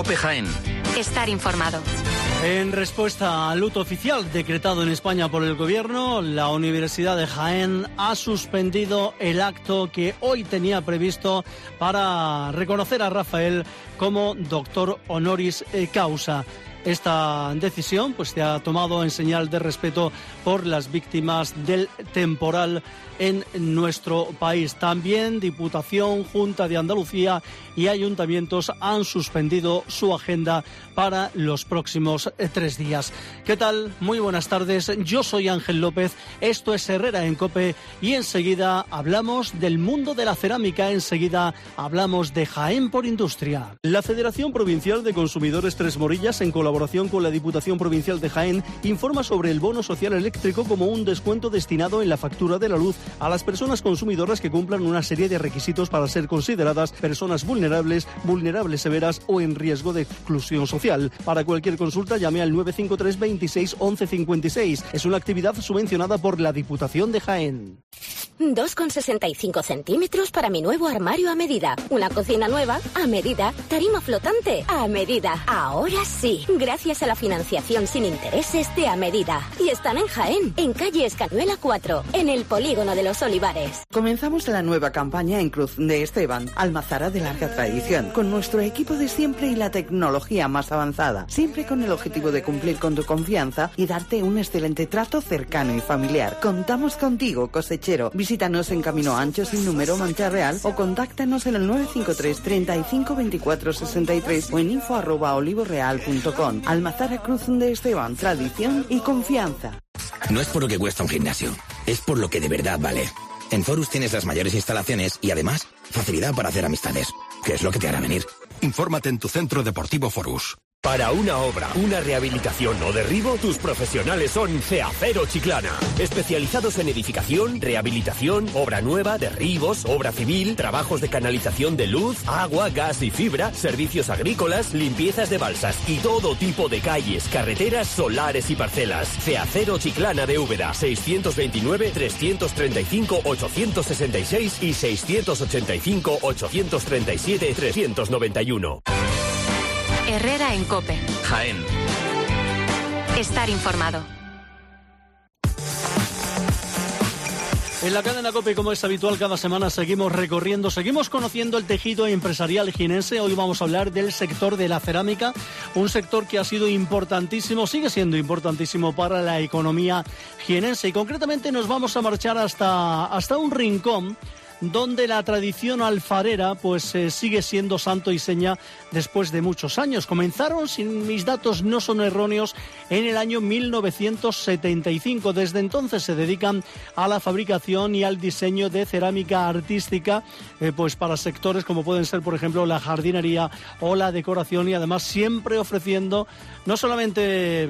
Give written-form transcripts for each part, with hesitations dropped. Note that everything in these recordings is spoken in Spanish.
COPE Jaén. Estar informado. En respuesta al luto oficial decretado en España por el Gobierno, la Universidad de Jaén ha suspendido el acto que hoy tenía previsto para reconocer a Rafael como doctor honoris causa. Esta decisión se ha tomado en señal de respeto por las víctimas del temporal en nuestro país. También Diputación, Junta de Andalucía y ayuntamientos han suspendido su agenda para los próximos 3 días. ¿Qué tal? Muy buenas tardes. Yo soy Ángel López. Esto es Herrera en COPE y enseguida hablamos del mundo de la cerámica. Enseguida hablamos de Jaén por Industria. La Federación Provincial de Consumidores Tres Morillas, en colaboración con la Diputación Provincial de Jaén, informa sobre el bono social eléctrico como un descuento destinado en la factura de la luz a las personas consumidoras que cumplan una serie de requisitos para ser consideradas personas vulnerables severas o en riesgo de exclusión social. Para cualquier consulta llame al 953 26 11 56. Es una actividad subvencionada por la Diputación de Jaén. 2,65 centímetros para mi nuevo armario a medida. Una cocina nueva a medida. Tarima flotante a medida. Ahora sí, gracias a la financiación sin intereses de a medida. Y están en Jaén, en calle Escañuela 4, en el Polígono de los Olivares. Comenzamos la nueva campaña en Cruz de Esteban, almazara de larga tradición, con nuestro equipo de siempre y la tecnología más avanzada, siempre con el objetivo de cumplir con tu confianza y darte un excelente trato cercano y familiar. Contamos contigo, cosechero. Visítanos en Camino Ancho sin número, Mancha Real, o contáctanos en el 953 35 24 63 o en info@olivoreal.com. Almazara Cruz de Esteban, tradición y confianza. No es por lo que cuesta un gimnasio, es por lo que de verdad vale. En Forus tienes las mayores instalaciones y además facilidad para hacer amistades, que es lo que te hará venir. Infórmate en tu centro deportivo Forus. Para una obra, una rehabilitación o derribo, tus profesionales son Ceacero Chiclana. Especializados en edificación, rehabilitación, obra nueva, derribos, obra civil, trabajos de canalización de luz, agua, gas y fibra, servicios agrícolas, limpiezas de balsas y todo tipo de calles, carreteras, solares y parcelas. Ceacero Chiclana de Úbeda, 629 335 866 y 685 837 391. Herrera en COPE. Jaén. Estar informado. En la cadena COPE, como es habitual, cada semana seguimos recorriendo, seguimos conociendo el tejido empresarial jienense. Hoy vamos a hablar del sector de la cerámica, un sector que ha sido importantísimo, sigue siendo importantísimo para la economía jienense. Y concretamente nos vamos a marchar hasta un rincón donde la tradición alfarera sigue siendo santo y seña después de muchos años. Comenzaron, si mis datos no son erróneos, en el año 1975. Desde entonces se dedican a la fabricación y al diseño de cerámica artística, para sectores como pueden ser, por ejemplo, la jardinería o la decoración, y además siempre ofreciendo no solamente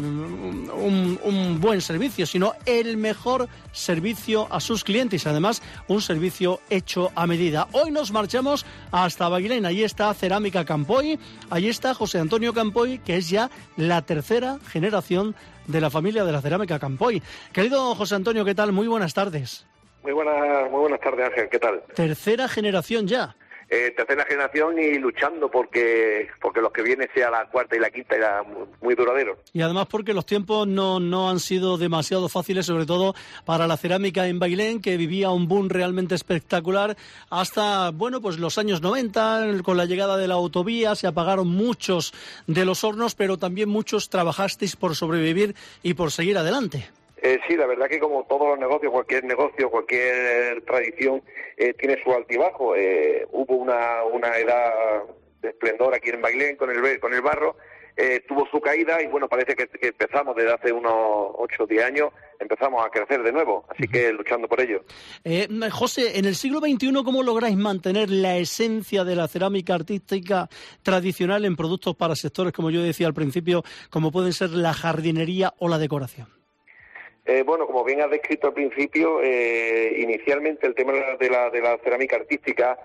un buen servicio, sino el mejor servicio a sus clientes, y además un servicio hecho a medida. Hoy nos marchamos hasta Bailén. Allí está Cerámica Campoy, allí está José Antonio Campoy, que es ya la tercera generación de la familia de la Cerámica Campoy. Querido José Antonio, ¿qué tal? Muy buenas tardes. Muy buenas tardes, Ángel, ¿qué tal? Tercera generación ya. Tercera generación y luchando porque los que vienen sea la cuarta y la quinta era muy duradero. Y además porque los tiempos no han sido demasiado fáciles, sobre todo para la cerámica en Bailén, que vivía un boom realmente espectacular hasta, los años 90, con la llegada de la autovía, se apagaron muchos de los hornos, pero también muchos trabajasteis por sobrevivir y por seguir adelante. Sí, la verdad que como todos los negocios, cualquier tradición tiene su altibajo. Hubo una edad de esplendor aquí en Bailén con el barro, tuvo su caída y parece que empezamos desde hace unos 8 o 10 años, empezamos a crecer de nuevo, así que luchando por ello. José, en el siglo XXI, ¿cómo lográis mantener la esencia de la cerámica artística tradicional en productos para sectores, como yo decía al principio, como pueden ser la jardinería o la decoración? Como bien has descrito al principio, inicialmente el tema de la cerámica artística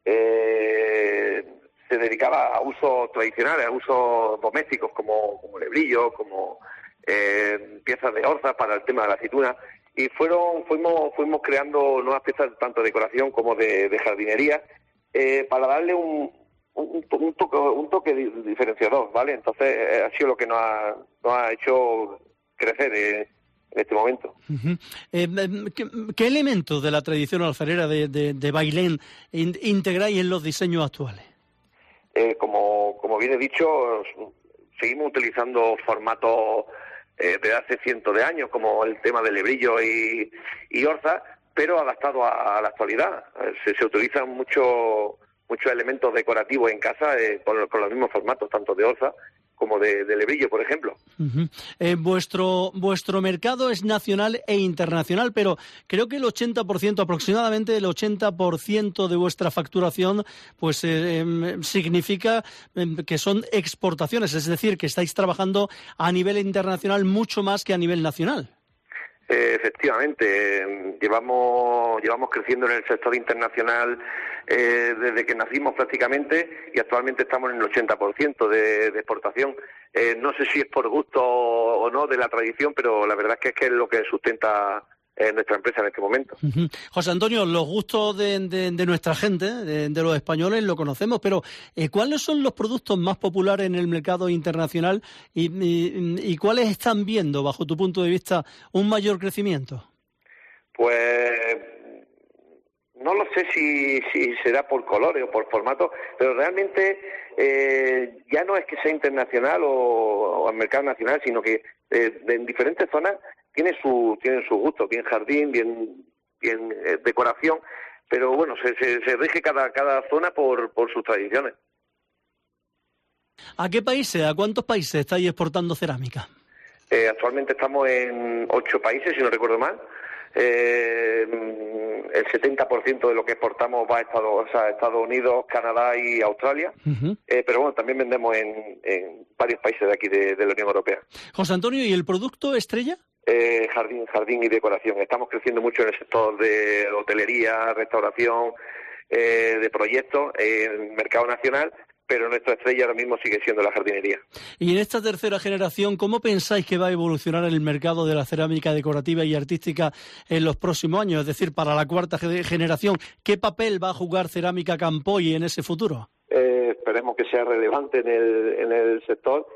se dedicaba a usos tradicionales, a usos domésticos como lebrillos, como piezas de orzas para el tema de la aceituna, y fuimos creando nuevas piezas tanto de decoración como de jardinería para darle un un toque diferenciador, ¿vale? Entonces ha sido lo que nos ha hecho crecer en este momento. Uh-huh. ¿Qué elementos de la tradición alfarera de Bailén integráis en los diseños actuales? Como bien he dicho, seguimos utilizando formatos de hace cientos de años, como el tema del lebrillo y orza, pero adaptado a la actualidad. Se utilizan muchos elementos decorativos en casa con los mismos formatos, tanto de orza como de lebrillo, por ejemplo. Uh-huh. Vuestro mercado es nacional e internacional, pero creo que aproximadamente el 80% de vuestra facturación pues significa que son exportaciones, es decir, que estáis trabajando a nivel internacional mucho más que a nivel nacional. Efectivamente, llevamos creciendo en el sector internacional desde que nacimos prácticamente, y actualmente estamos en el 80% de exportación. No sé si es por gusto o no de la tradición, pero la verdad es que es lo que sustenta nuestra empresa en este momento. Uh-huh. José Antonio, los gustos de nuestra gente, de los españoles, lo conocemos, pero ¿cuáles son los productos más populares en el mercado internacional y cuáles están viendo, bajo tu punto de vista, un mayor crecimiento? Pues no lo sé si será por colores o por formato, pero realmente ya no es que sea internacional o al mercado nacional, sino que en diferentes zonas tienen su gusto, bien jardín, bien decoración, pero bueno, se rige cada zona por sus tradiciones. ¿A qué países, a cuántos países estáis exportando cerámica? Actualmente estamos en 8 países, si no recuerdo mal. El 70% de lo que exportamos va a Estados Unidos, Canadá y Australia. Uh-huh. Pero bueno, también vendemos en varios países de aquí de la Unión Europea. José Antonio, ¿y el producto estrella? Jardín y decoración. Estamos creciendo mucho en el sector de hotelería, restauración, de proyectos, en el mercado nacional, pero nuestra estrella ahora mismo sigue siendo la jardinería. Y en esta tercera generación, ¿cómo pensáis que va a evolucionar el mercado de la cerámica decorativa y artística en los próximos años? Es decir, para la cuarta generación, ¿qué papel va a jugar Cerámica Campoy en ese futuro? Esperemos que sea relevante en el sector.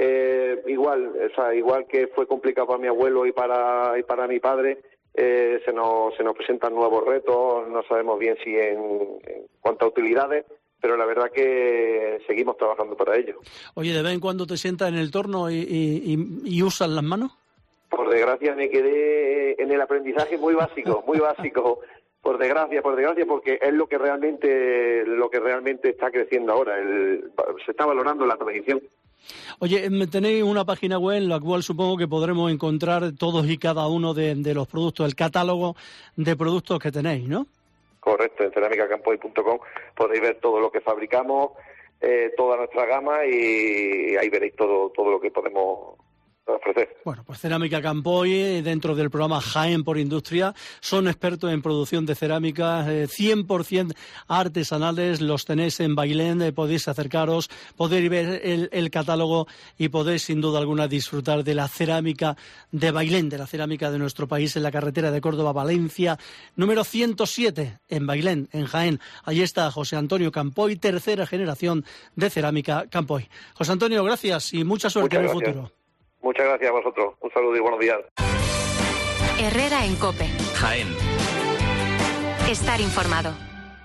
Igual que fue complicado para mi abuelo y para mi padre, se nos presentan nuevos retos. No sabemos bien si en cuanto a utilidades, pero la verdad que seguimos trabajando para ello. Oye, ¿de vez en cuando te sientas en el torno y usas las manos? Por desgracia me quedé en el aprendizaje muy básico. Por desgracia, porque es lo que realmente está creciendo ahora. Se está valorando la tradición. Oye, tenéis una página web en la cual supongo que podremos encontrar todos y cada uno de los productos, el catálogo de productos que tenéis, ¿no? Correcto, en ceramicacampoy.com podéis ver todo lo que fabricamos, toda nuestra gama, y ahí veréis todo lo que podemos ofrecer. Bueno, pues Cerámica Campoy, dentro del programa Jaén por Industria, son expertos en producción de cerámica 100% artesanales. Los tenéis en Bailén, podéis acercaros, podéis ver el catálogo y podéis sin duda alguna disfrutar de la cerámica de Bailén, de la cerámica de nuestro país, en la carretera de Córdoba a Valencia, número 107, en Bailén, en Jaén. Allí está José Antonio Campoy, tercera generación de Cerámica Campoy. José Antonio, gracias y mucha suerte en el futuro. Muchas gracias a vosotros. Un saludo y buenos días. Herrera en COPE. Jaén. Estar informado.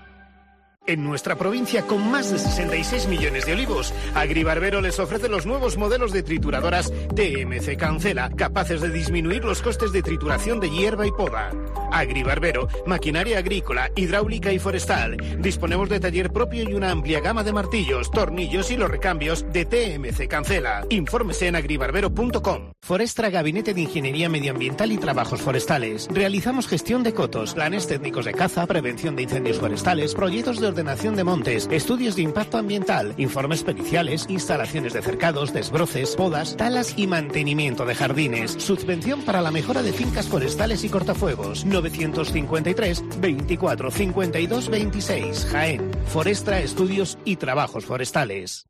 En nuestra provincia, con más de 66 millones de olivos, Agribarbero les ofrece los nuevos modelos de trituradoras TMC Cancela, capaces de disminuir los costes de trituración de hierba y poda. Agribarbero, maquinaria agrícola, hidráulica y forestal. Disponemos de taller propio y una amplia gama de martillos, tornillos y los recambios de TMC Cancela. Infórmese en agribarbero.com. Forestra, Gabinete de Ingeniería Medioambiental y Trabajos Forestales. Realizamos gestión de cotos, planes técnicos de caza, prevención de incendios forestales, proyectos de ordenación de montes, estudios de impacto ambiental, informes periciales, instalaciones de cercados, desbroces, podas, talas y mantenimiento de jardines. Subvención para la mejora de fincas forestales y cortafuegos. 953 24 52 26. Jaén. Forestra, Estudios y Trabajos Forestales.